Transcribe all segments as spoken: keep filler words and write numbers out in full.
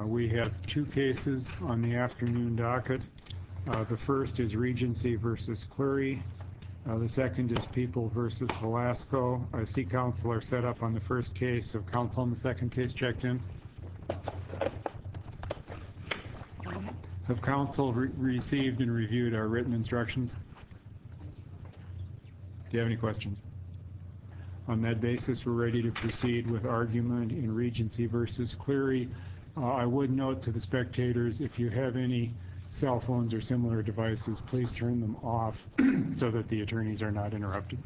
Uh, we have two cases on the afternoon docket. Uh, the first is Regency versus Cleary. Uh, the second is People versus Velasco. I see counsel are set up on the first case. Have counsel on the second case checked in? Have counsel re received and reviewed our written instructions? Do you have any questions? On that basis, we're ready to proceed with argument in Regency versus Cleary. Uh, I would note to the spectators, if you have any cell phones or similar devices, please turn them off so that the attorneys are not interrupted.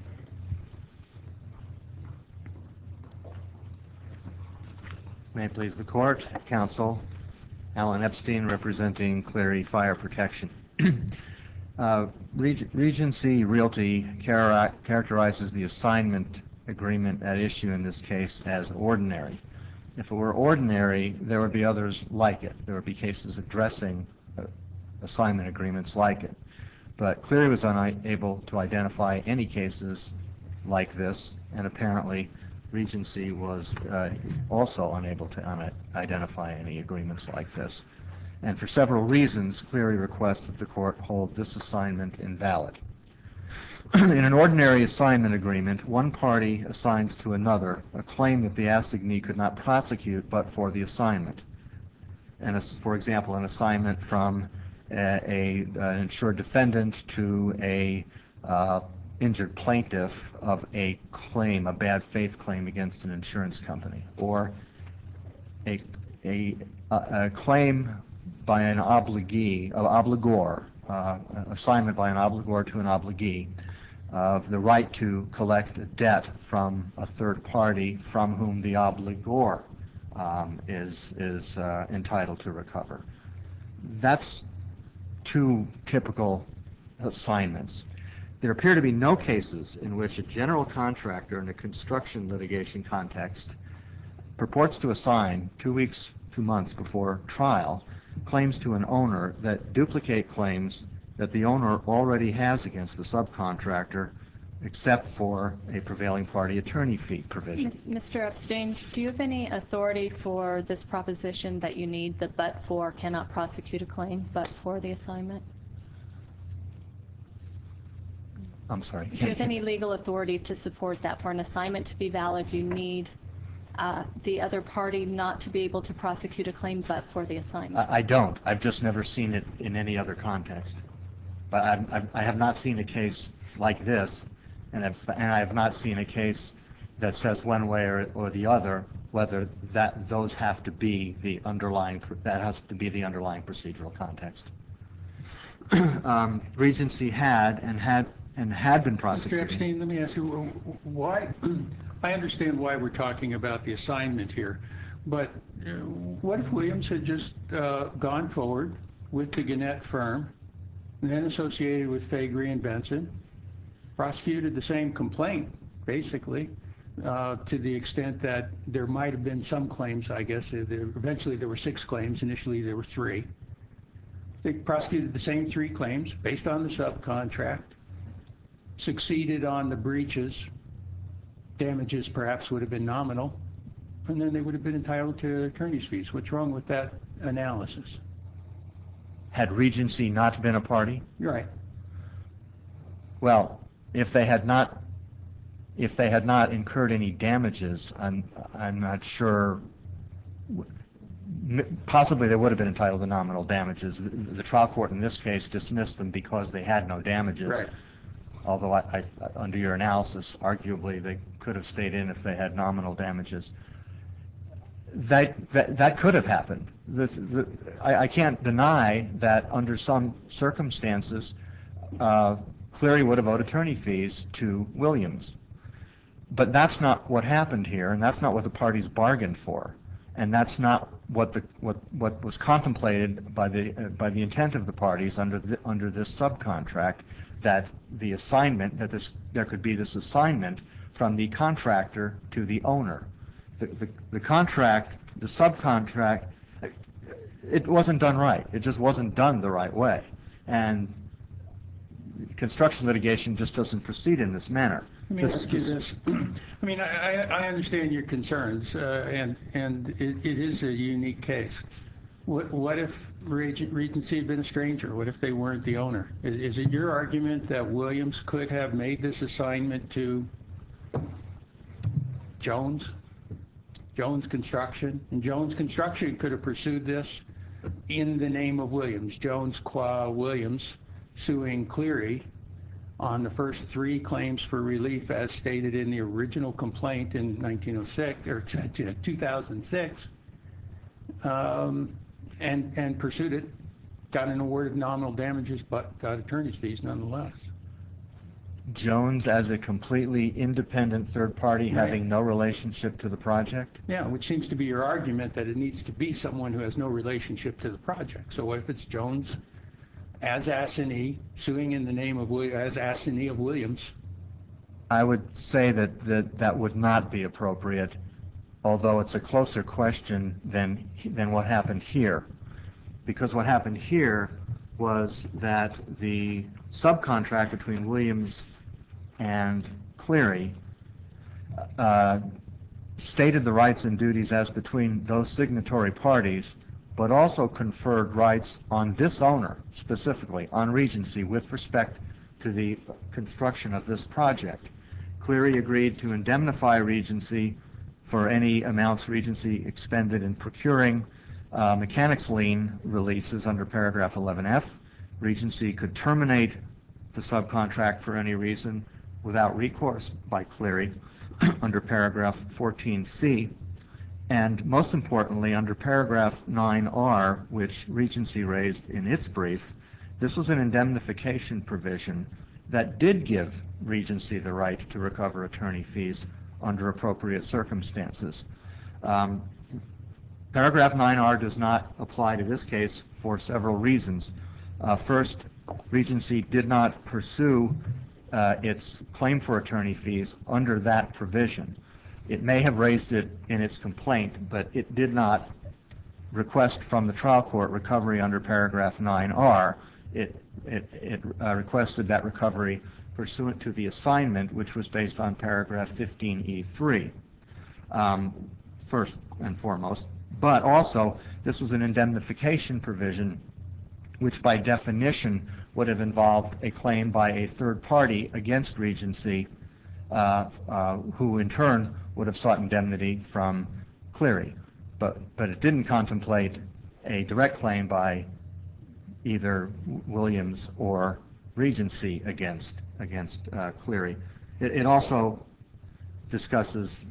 May it please the court, counsel, Alan Epstein representing Cleary Fire Protection. uh, Reg Regency Realty char characterizes the assignment agreement at issue in this case as ordinary. If it were ordinary, there would be others like it. There would be cases addressing uh, assignment agreements like it. But Cleary was unable to identify any cases like this, and apparently Regency was uh, also unable to identify any agreements like this. And for several reasons, Cleary requests that the court hold this assignment invalid. In an ordinary assignment agreement, one party assigns to another a claim that the assignee could not prosecute but for the assignment. And as, for example, an assignment from a, a, an insured defendant to a uh, injured plaintiff of a claim, a bad faith claim against an insurance company, or a, a, a claim by an obligee, uh, obligor, uh, assignment by an obligor to an obligee of the right to collect a debt from a third party from whom the obligor um, is, is uh, entitled to recover. That's two typical assignments. There appear to be no cases in which a general contractor in a construction litigation context purports to assign two weeks, two months before trial claims to an owner that duplicate claims that the owner already has against the subcontractor, except for a prevailing party attorney fee provision. Mister Epstein, do you have any authority for this proposition that you need the but for cannot prosecute a claim but for the assignment? I'm sorry. Do you have any legal authority to support that for an assignment to be valid you need uh, the other party not to be able to prosecute a claim but for the assignment? I, I don't. I've just never seen it in any other context. But I've, I've, I have not seen a case like this, and, I've, and I have not seen a case that says one way or, or the other whether that those have to be the underlying that has to be the underlying procedural context. um, Regency had and had and had been prosecuting. Mister Epstein, let me ask you why. I understand why we're talking about the assignment here, but uh, what if Williams had just uh, gone forward with the Gannett firm, and then associated with Faegre and Benson, prosecuted the same complaint, basically, uh, to the extent that there might have been some claims, I guess. There, eventually there were six claims. Initially there were three. They prosecuted the same three claims based on the subcontract, succeeded on the breaches. Damages perhaps would have been nominal, and then they would have been entitled to attorney's fees. What's wrong with that analysis? Had Regency not been a party? You're right. Well, if they had not, if they had not incurred any damages, I'm, I'm not sure. Possibly they would have been entitled to nominal damages. The, the trial court in this case dismissed them because they had no damages. Right. Although, I, I, under your analysis, arguably they could have stayed in if they had nominal damages. That, that, that could have happened. The, the, I, I can't deny that under some circumstances, uh, Cleary would have owed attorney fees to Williams. But that's not what happened here, and that's not what the parties bargained for, and that's not what the what what was contemplated by the uh, by the intent of the parties under the, under this subcontract, that the assignment that this there could be this assignment from the contractor to the owner. The, the, the contract, the subcontract, it wasn't done right. It just wasn't done the right way. And construction litigation just doesn't proceed in this manner. Let me this, ask you this. I mean, I, I understand your concerns, uh, and, and it, it is a unique case. What, what if Reg- Regency had been a stranger? What if they weren't the owner? Is, is it your argument that Williams could have made this assignment to Jones? Jones Construction? And Jones Construction could have pursued this in the name of Williams. Jones qua Williams suing Cleary on the first three claims for relief as stated in the original complaint in nineteen oh six, or two thousand six. Um, and, and pursued it, got an award of nominal damages, but got attorney's fees nonetheless. Jones as a completely independent third party having no relationship to the project? Yeah, which seems to be your argument, that it needs to be someone who has no relationship to the project. So what if it's Jones as assignee, suing in the name of, Wi- as assignee of Williams? I would say that, that that would not be appropriate, although it's a closer question than, than what happened here. Because what happened here was that the subcontract between Williams and Cleary uh, stated the rights and duties as between those signatory parties, but also conferred rights on this owner, specifically on Regency, with respect to the construction of this project. Cleary agreed to indemnify Regency for any amounts Regency expended in procuring uh, mechanics lien releases under paragraph eleven F. Regency could terminate the subcontract for any reason without recourse by Cleary under paragraph fourteen C. And most importantly, under paragraph nine R, which Regency raised in its brief, this was an indemnification provision that did give Regency the right to recover attorney fees under appropriate circumstances. Um, paragraph nine R does not apply to this case for several reasons. Uh, first, Regency did not pursue uh, its claim for attorney fees under that provision. It may have raised it in its complaint, but it did not request from the trial court recovery under paragraph nine R. It, it, it uh, requested that recovery pursuant to the assignment, which was based on paragraph fifteen E three, um, first and foremost. But also, this was an indemnification provision, which by definition would have involved a claim by a third party against Regency, uh, uh, who in turn would have sought indemnity from Cleary. But, but it didn't contemplate a direct claim by either Williams or Regency against, against uh, Cleary. It, it also discusses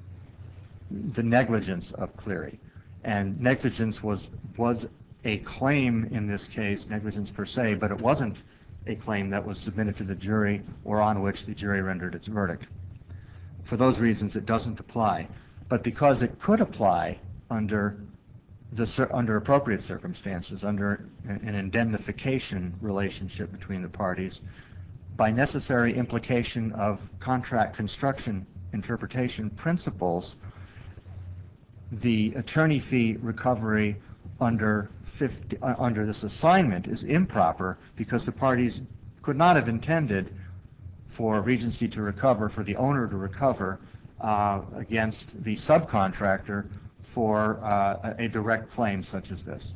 the negligence of Cleary. And negligence was, was a claim in this case, negligence per se, but it wasn't a claim that was submitted to the jury or on which the jury rendered its verdict. For those reasons, it doesn't apply. But because it could apply under the under appropriate circumstances, under an indemnification relationship between the parties, by necessary implication of contract construction interpretation principles, the attorney fee recovery under fifty, uh, under this assignment is improper because the parties could not have intended for Regency to recover, for the owner to recover uh, against the subcontractor for uh, a direct claim such as this.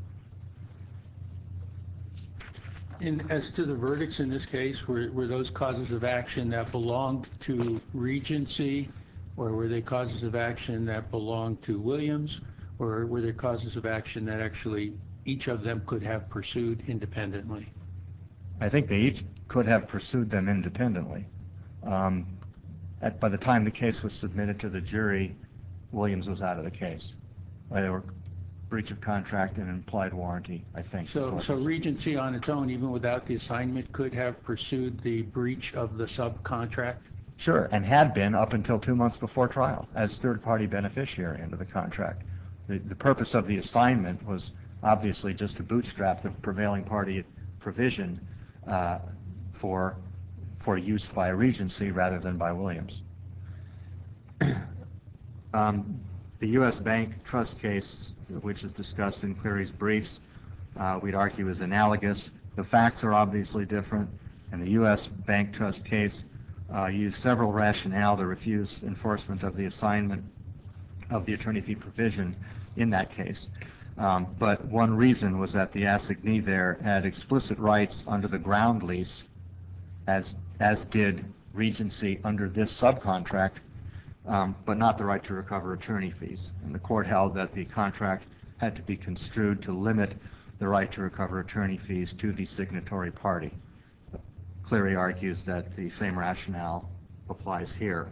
And as to the verdicts in this case, were, were those causes of action that belonged to Regency, or were they causes of action that belonged to Williams, or were there causes of action that actually each of them could have pursued independently? I think they each could have pursued them independently. Um, at, by the time the case was submitted to the jury, Williams was out of the case. They were breach of contract and implied warranty, I think. So, so Regency on its own, even without the assignment, could have pursued the breach of the subcontract? Sure, and had been up until two months before trial as third-party beneficiary under the contract. The, the purpose of the assignment was obviously just to bootstrap the prevailing party provision uh, for, for use by Regency rather than by Williams. um, the U S Bank trust case, which is discussed in Cleary's briefs, uh, we'd argue is analogous. The facts are obviously different, and the U S Bank trust case uh, used several rationale to refuse enforcement of the assignment of the attorney fee provision in that case. Um, but one reason was that the assignee there had explicit rights under the ground lease, as as did Regency under this subcontract, um, but not the right to recover attorney fees. And the court held that the contract had to be construed to limit the right to recover attorney fees to the signatory party. Cleary argues that the same rationale applies here.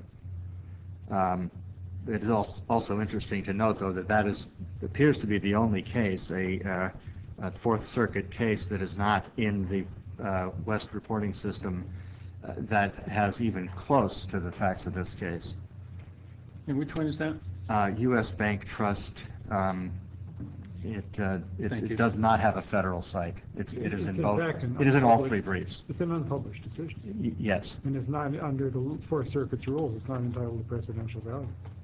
Um, it is also interesting to note, though, that that is appears to be the only case, a, uh, a Fourth Circuit case that is not in the uh, West reporting system uh, that has even close to the facts of this case. And which one is that? Uh, U S Bank Trust. Um, it uh, it, Thank you. it does not have a federal site. It's it is It's in both. fact an It is in all unpublished- three briefs. It's an unpublished decision, Y- yes. and it's not under the Fourth Circuit's rules. It's not entitled to presidential value.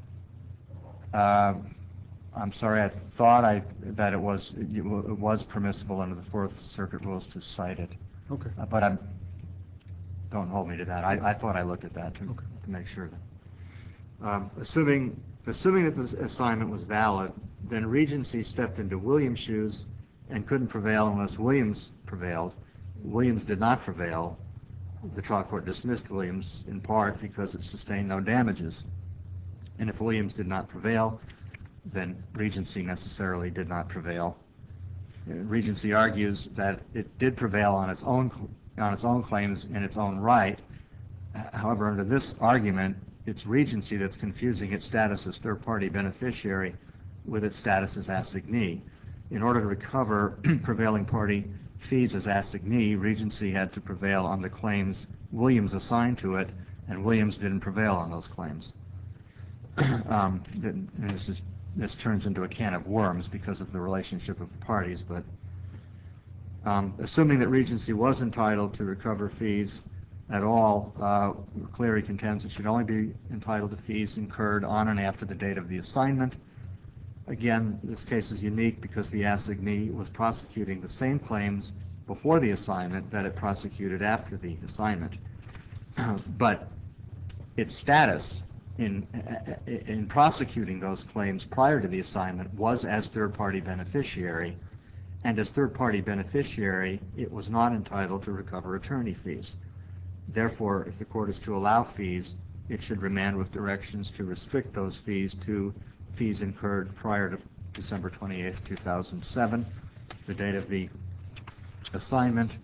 Uh, I'm sorry. I thought I that it was it, it was permissible under the Fourth Circuit rules to cite it. Okay. Uh, but I'm. Don't hold me to that. I, I thought I looked at that to, Okay. to make sure that. Um, assuming assuming that the assignment was valid, then Regency stepped into Williams' shoes and couldn't prevail unless Williams prevailed. Williams did not prevail. The trial court dismissed Williams in part because it sustained no damages. And if Williams did not prevail, then Regency necessarily did not prevail. Uh, Regency argues that it did prevail on its own on its own claims in its own right. However, under this argument, it's Regency that's confusing its status as third-party beneficiary with its status as assignee. In order to recover prevailing party fees as assignee, Regency had to prevail on the claims Williams assigned to it, and Williams didn't prevail on those claims. um, and this is this turns into a can of worms because of the relationship of the parties, but um, assuming that Regency was entitled to recover fees at all, uh, Cleary contends it should only be entitled to fees incurred on and after the date of the assignment. Again, this case is unique because the assignee was prosecuting the same claims before the assignment that it prosecuted after the assignment. But its status in, in prosecuting those claims prior to the assignment was as third-party beneficiary, and as third-party beneficiary, it was not entitled to recover attorney fees. Therefore, if the court is to allow fees, it should remand with directions to restrict those fees to fees incurred prior to December twenty-eighth, two thousand seven, the date of the assignment.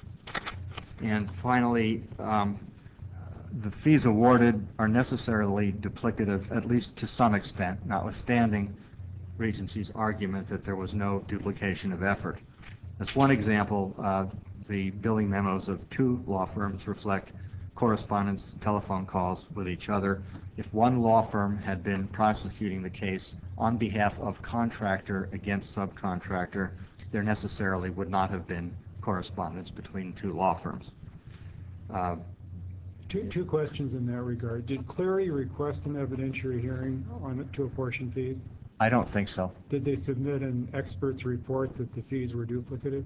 And finally, um, the fees awarded are necessarily duplicative, at least to some extent, notwithstanding Regency's argument that there was no duplication of effort. As one example, uh, the billing memos of two law firms reflect correspondence, telephone calls with each other. If one law firm had been prosecuting the case on behalf of contractor against subcontractor, there necessarily would not have been correspondence between two law firms. Uh, Two, two questions in that regard. Did Cleary request an evidentiary hearing on to apportion fees? I don't think so. Did they submit an expert's report that the fees were duplicative?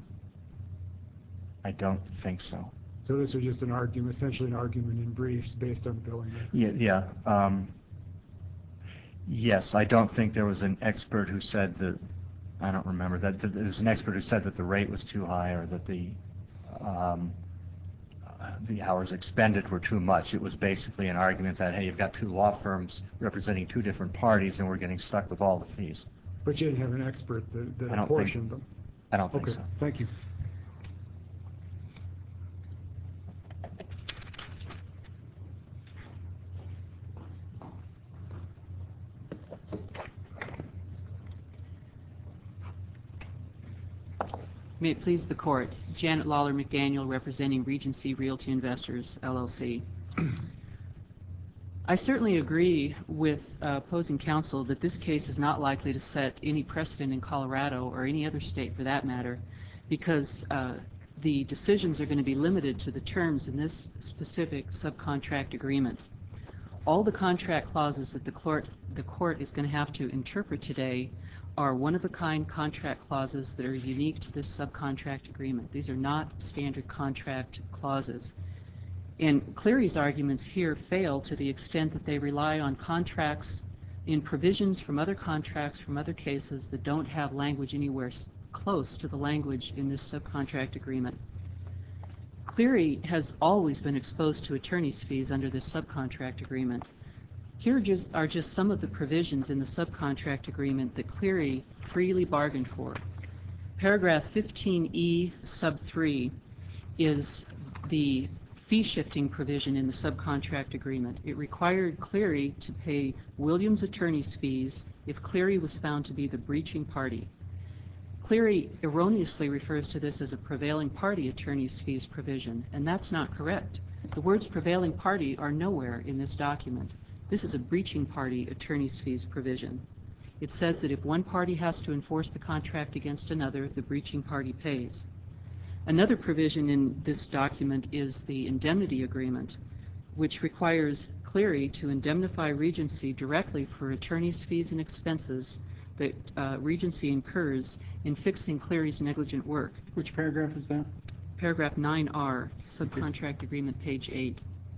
I don't think so. So this was just an argument, essentially an argument in briefs based on the billing. Yeah, yeah. Um, yes, I don't think there was an expert who said that, I don't remember, that, that there was an expert who said that the rate was too high or that the, um, uh, the hours expended were too much. It was basically an argument that, hey, you've got two law firms representing two different parties and we're getting stuck with all the fees. But you didn't have an expert that, that I don't apportioned think, them? I don't think Okay, so. thank you. May it please the Court. Janet Lawler McDaniel, representing Regency Realty Investors, L L C. I certainly agree with uh, opposing counsel that this case is not likely to set any precedent in Colorado or any other state for that matter, because uh, the decisions are going to be limited to the terms in this specific subcontract agreement. All the contract clauses that the court, the court is going to have to interpret today are one-of-a-kind contract clauses that are unique to this subcontract agreement. These are not standard contract clauses. And Cleary's arguments here fail to the extent that they rely on contracts in provisions from other contracts, from other cases that don't have language anywhere s- close to the language in this subcontract agreement. Cleary has always been exposed to attorney's fees under this subcontract agreement. Here just are just some of the provisions in the subcontract agreement that Cleary freely bargained for. Paragraph fifteen E sub three is the fee shifting provision in the subcontract agreement. It required Cleary to pay Williams attorney's fees if Cleary was found to be the breaching party. Cleary erroneously refers to this as a prevailing party attorney's fees provision, and that's not correct. The words prevailing party are nowhere in this document. This is a breaching party attorney's fees provision. It says that if one party has to enforce the contract against another, the breaching party pays. Another provision in this document is the indemnity agreement, which requires Cleary to indemnify Regency directly for attorney's fees and expenses that uh, Regency incurs in fixing Cleary's negligent work. Which paragraph is that? Paragraph nine R, subcontract agreement, page eight.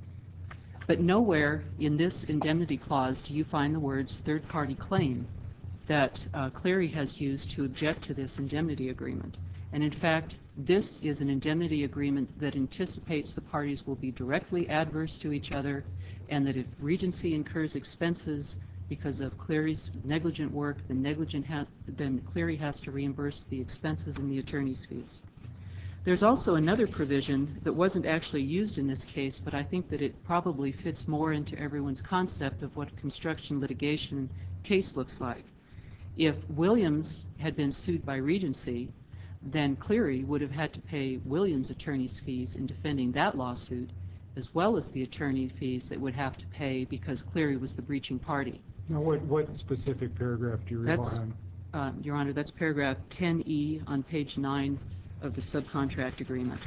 But nowhere in this indemnity clause do you find the words third-party claim that uh, Cleary has used to object to this indemnity agreement. And in fact, this is an indemnity agreement that anticipates the parties will be directly adverse to each other, and that if Regency incurs expenses because of Cleary's negligent work, then, negligent ha then Cleary has to reimburse the expenses and the attorney's fees. There's also another provision that wasn't actually used in this case, but I think that it probably fits more into everyone's concept of what a construction litigation case looks like. If Williams had been sued by Regency, then Cleary would have had to pay Williams attorney's fees in defending that lawsuit, as well as the attorney fees that would have to pay because Cleary was the breaching party. Now, what, what specific paragraph do you rely That's, on? uh, Your Honor, that's paragraph ten E on page nine of the subcontract agreement.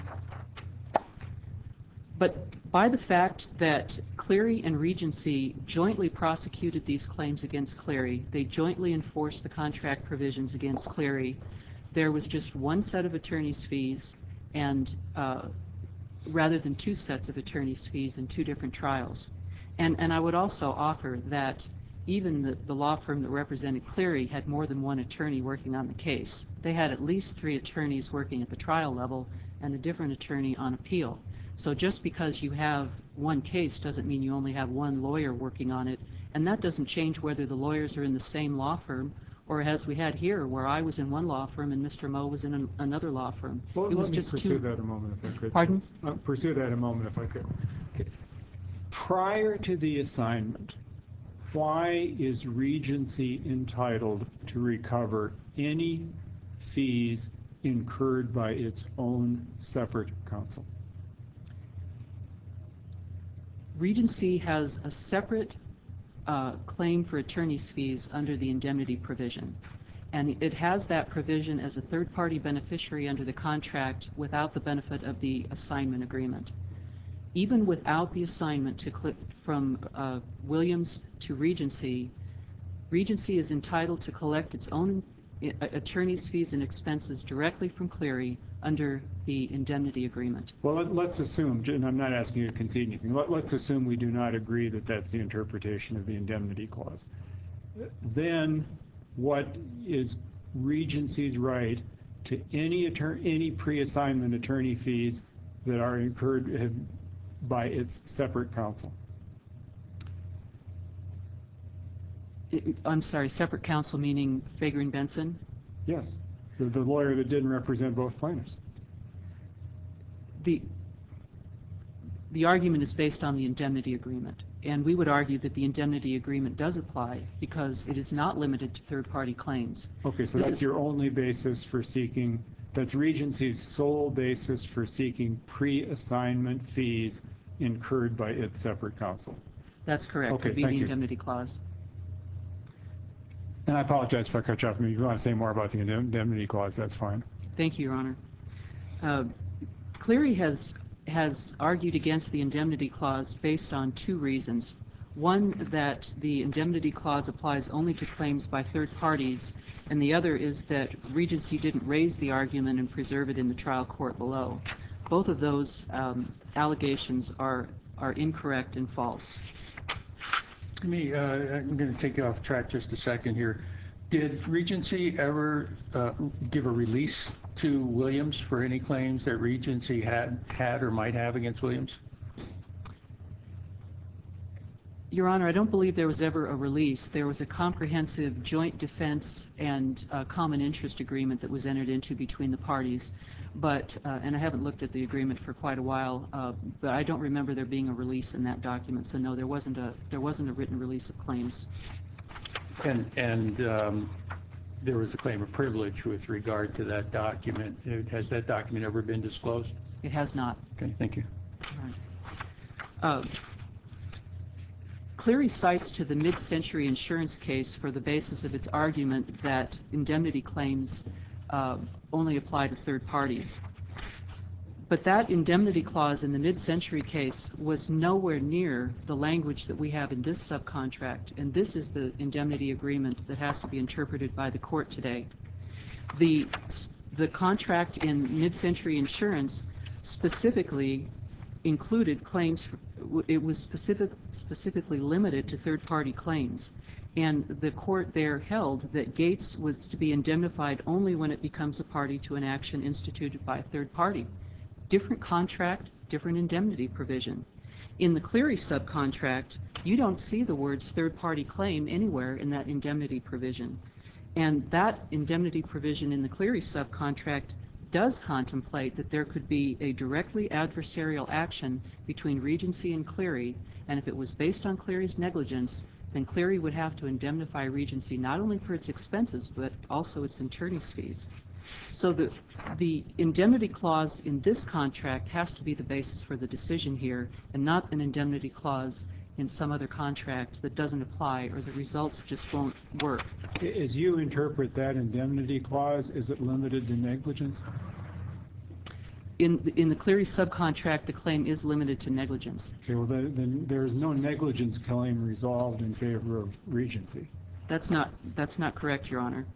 But by the fact that Cleary and Regency jointly prosecuted these claims against Cleary, they jointly enforced the contract provisions against Cleary, there was just one set of attorney's fees, and uh, rather than two sets of attorney's fees in two different trials. And, and I would also offer that even the, the law firm that represented Cleary had more than one attorney working on the case. They had at least three attorneys working at the trial level and a different attorney on appeal. So just because you have one case doesn't mean you only have one lawyer working on it, and that doesn't change whether the lawyers are in the same law firm, or as we had here, where I was in one law firm and Mister Moe was in an, another law firm. Well, it was let me just pursue two. that a moment if I could. Pardon? Uh, pursue that a moment if I could. Okay. Prior to the assignment, why is Regency entitled to recover any fees incurred by its own separate counsel? Regency has a separate uh, claim for attorney's fees under the indemnity provision. And it has that provision as a third-party beneficiary under the contract without the benefit of the assignment agreement. Even without the assignment to cl from uh, Williams to Regency, Regency is entitled to collect its own uh, attorney's fees and expenses directly from Cleary under the indemnity agreement. Well, let, let's assume, and I'm not asking you to concede anything, let, let's assume we do not agree that that's the interpretation of the indemnity clause. Then what is Regency's right to any attorney, any pre-assignment attorney fees that are incurred have, by its separate counsel? I- I'm sorry, separate counsel meaning Fager and Benson? Yes, the, the lawyer that didn't represent both plaintiffs. The, the argument is based on the indemnity agreement, and we would argue that the indemnity agreement does apply because it is not limited to third-party claims. Okay, so This that's is- your only basis for seeking, that's Regency's sole basis for seeking pre-assignment fees incurred by its separate counsel. That's correct. Okay, Would be thank the you. indemnity clause. And I apologize if I cut you off. If you want to say more about the indemnity clause, that's fine. Thank you, Your Honor. Uh, Cleary has, has argued against the indemnity clause based on two reasons. One, that the indemnity clause applies only to claims by third parties, and the other is that Regency didn't raise the argument and preserve it in the trial court below. Both of those um, allegations are, are incorrect and false. Let me, uh, I'm going to take you off track just a second here. Did Regency ever uh, give a release to Williams for any claims that Regency had, had or might have against Williams? Your Honor, I don't believe there was ever a release. There was a comprehensive joint defense and uh, common interest agreement that was entered into between the parties. But, uh, and I haven't looked at the agreement for quite a while, uh, but I don't remember there being a release in that document. So no, there wasn't a, there wasn't a written release of claims. And, and um, there was a claim of privilege with regard to that document. Uh, Has that document ever been disclosed? It has not. Okay, thank you. Uh, Cleary cites to the mid-century insurance case for the basis of its argument that indemnity claims uh, only apply to third parties. But that indemnity clause in the mid-century case was nowhere near the language that we have in this subcontract, and this is the indemnity agreement that has to be interpreted by the court today. The, the contract in mid-century insurance specifically included claims, it was specific, specifically limited to third-party claims. And the court there held that Gates was to be indemnified only when it becomes a party to an action instituted by a third party. Different contract, different indemnity provision. In the Cleary subcontract, you don't see the words third-party claim anywhere in that indemnity provision. And that indemnity provision in the Cleary subcontract does contemplate that there could be a directly adversarial action between Regency and Cleary, and if it was based on Cleary's negligence, then Cleary would have to indemnify Regency not only for its expenses, but also its attorney's fees. So the, the indemnity clause in this contract has to be the basis for the decision here, and not an indemnity clause in some other contract that doesn't apply, or the results just won't work. As you interpret that indemnity clause, is it limited to negligence? In, in the Cleary subcontract, the claim is limited to negligence. Okay, well, then, then there is no negligence claim resolved in favor of Regency. That's not, that's not correct, Your Honor.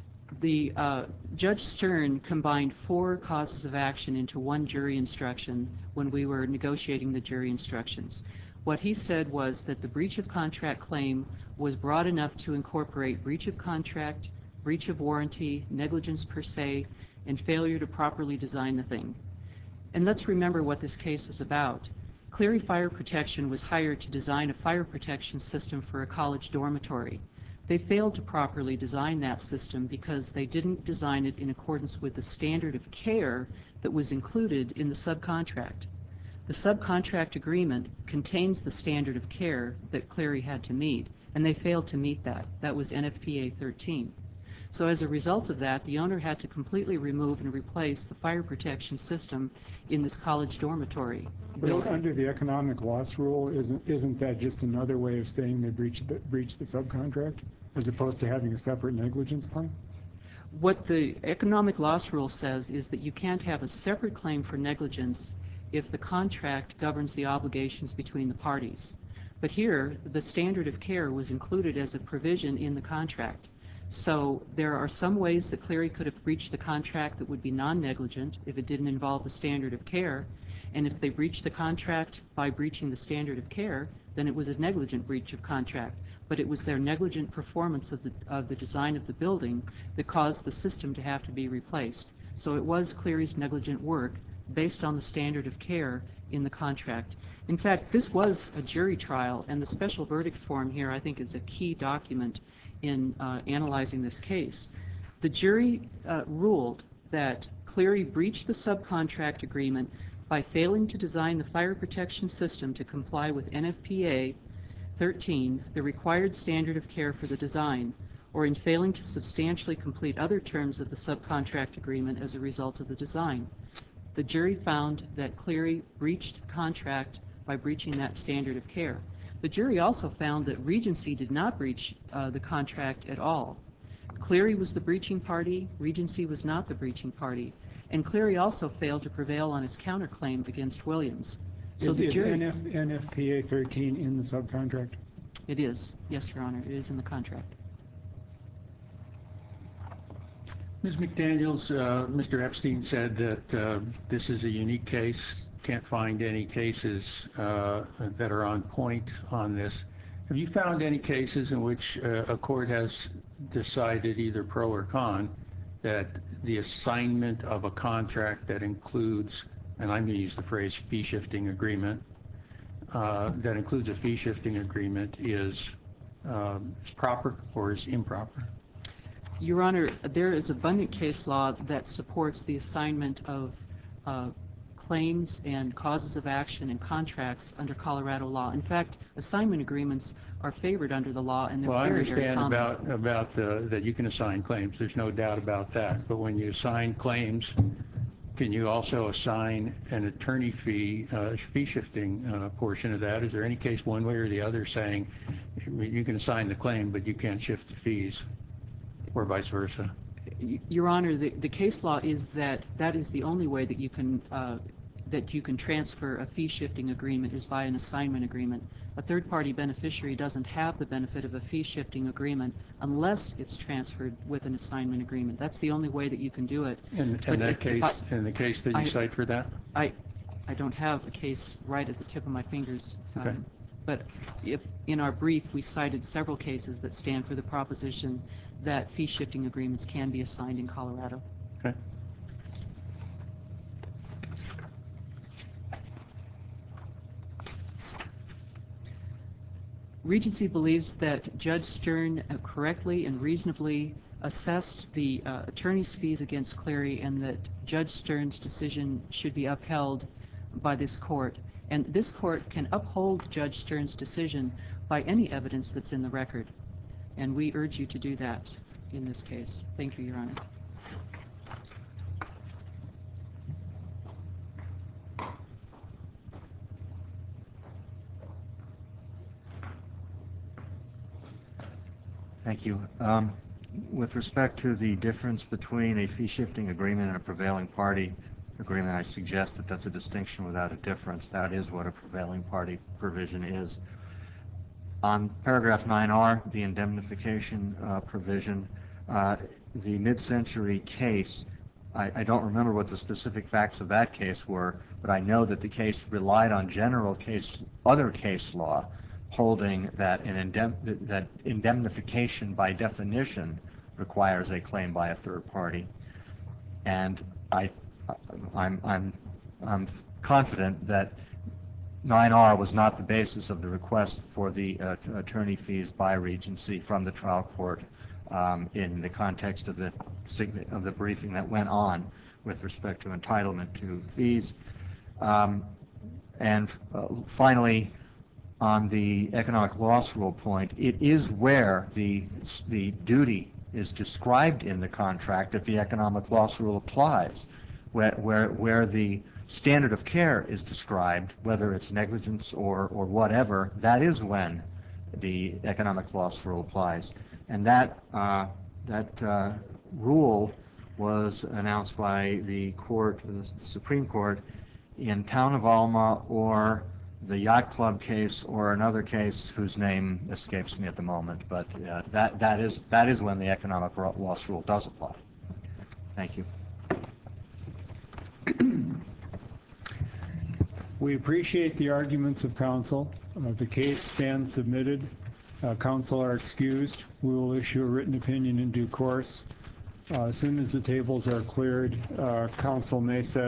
The uh, Judge Stern combined four causes of action into one jury instruction when we were negotiating the jury instructions. What he said was that the breach of contract claim was broad enough to incorporate breach of contract, breach of warranty, negligence per se, and failure to properly design the thing. And let's remember what this case was about. Cleary Fire Protection was hired to design a fire protection system for a college dormitory. They failed to properly design that system because they didn't design it in accordance with the standard of care that was included in the subcontract. The subcontract agreement contains the standard of care that Cleary had to meet, and they failed to meet that. That was N F P A thirteen. So as a result of that, the owner had to completely remove and replace the fire protection system in this college dormitory But building. under the economic loss rule, isn't, isn't that just another way of saying they breached the, breached the subcontract, as opposed to having a separate negligence claim? What the economic loss rule says is that you can't have a separate claim for negligence if the contract governs the obligations between the parties. But here, the standard of care was included as a provision in the contract. So there are some ways that Cleary could have breached the contract that would be non-negligent if it didn't involve the standard of care. And if they breached the contract by breaching the standard of care, then it was a negligent breach of contract. But it was their negligent performance of the, of the design of the building that caused the system to have to be replaced. So it was Cleary's negligent work based on the standard of care in the contract. In fact, this was a jury trial, and the special verdict form here, I think, is a key document in uh, analyzing this case. The jury uh, ruled that Cleary breached the subcontract agreement by failing to design the fire protection system to comply with N F P A thirteen, the required standard of care for the design, or in failing to substantially complete other terms of the subcontract agreement as a result of the design. The jury found that Cleary breached the contract by breaching that standard of care. The jury also found that Regency did not breach uh, the contract at all. Cleary was the breaching party, Regency was not the breaching party, and Cleary also failed to prevail on its counterclaim against Williams. So Is, the is jury, N F, N F P A thirteen in the subcontract? it is, yes, Your Honor, it is in the contract. Miz McDaniels, uh, Mister Epstein said that uh, this is a unique case, can't find any cases uh, that are on point on this. Have you found any cases in which uh, a court has decided, either pro or con, that the assignment of a contract that includes, and I'm going to use the phrase fee-shifting agreement, uh, that includes a fee-shifting agreement is, um, is proper or is improper? Your Honor, there is abundant case law that supports the assignment of uh, claims and causes of action and contracts under Colorado law. In fact, assignment agreements are favored under the law, and they're Well, I very, very understand common. about, about the, that you can assign claims. There's no doubt about that. But when you assign claims, can you also assign an attorney fee, uh, fee-shifting uh, portion of that? Is there any case one way or the other saying you can assign the claim, but you can't shift the fees, or vice versa? Y- Your Honor, the, the case law is that that is the only way that you can uh, that you can transfer a fee-shifting agreement is by an assignment agreement. A third-party beneficiary doesn't have the benefit of a fee-shifting agreement unless it's transferred with an assignment agreement. That's the only way that you can do it. In, But in that if- if I- case, in the case that you I- cite for that? I, I don't have a case right at the tip of my fingers. Okay. um, But if, in our brief, we cited several cases that stand for the proposition that fee-shifting agreements can be assigned in Colorado. Okay. Regency believes that Judge Stern uh, correctly and reasonably assessed the uh, attorney's fees against Cleary, and that Judge Stern's decision should be upheld by this court. And this court can uphold Judge Stern's decision by any evidence that's in the record. And we urge you to do that in this case. Thank you, Your Honor. Thank you. Um, With respect to the difference between a fee-shifting agreement and a prevailing party agreement, I suggest that that's a distinction without a difference. That is what a prevailing party provision is. On paragraph nine R, the indemnification uh, provision, uh, the mid-century case, I, I don't remember what the specific facts of that case were, but I know that the case relied on general case, other case law, holding that an indem that indemnification by definition requires a claim by a third party. And I, I'm, I'm, I'm confident that nine R was not the basis of the request for the uh, attorney fees by Regency from the trial court um, in the context of the of the briefing that went on with respect to entitlement to fees. Um, and uh, finally, on the economic loss rule point, it is where the the duty is described in the contract that the economic loss rule applies, where where where the standard of care is described, whether it's negligence or or whatever, that is when the economic loss rule applies, and that uh, that uh, rule was announced by the court, the Supreme Court, in Town of Alma or the Yacht Club case or another case whose name escapes me at the moment, but uh, that that is that is when the economic loss rule does apply. Thank you. We appreciate the arguments of counsel. Uh, the case stands submitted. Uh, counsel are excused. We will issue a written opinion in due course. Uh, as soon as the tables are cleared, uh, counsel may set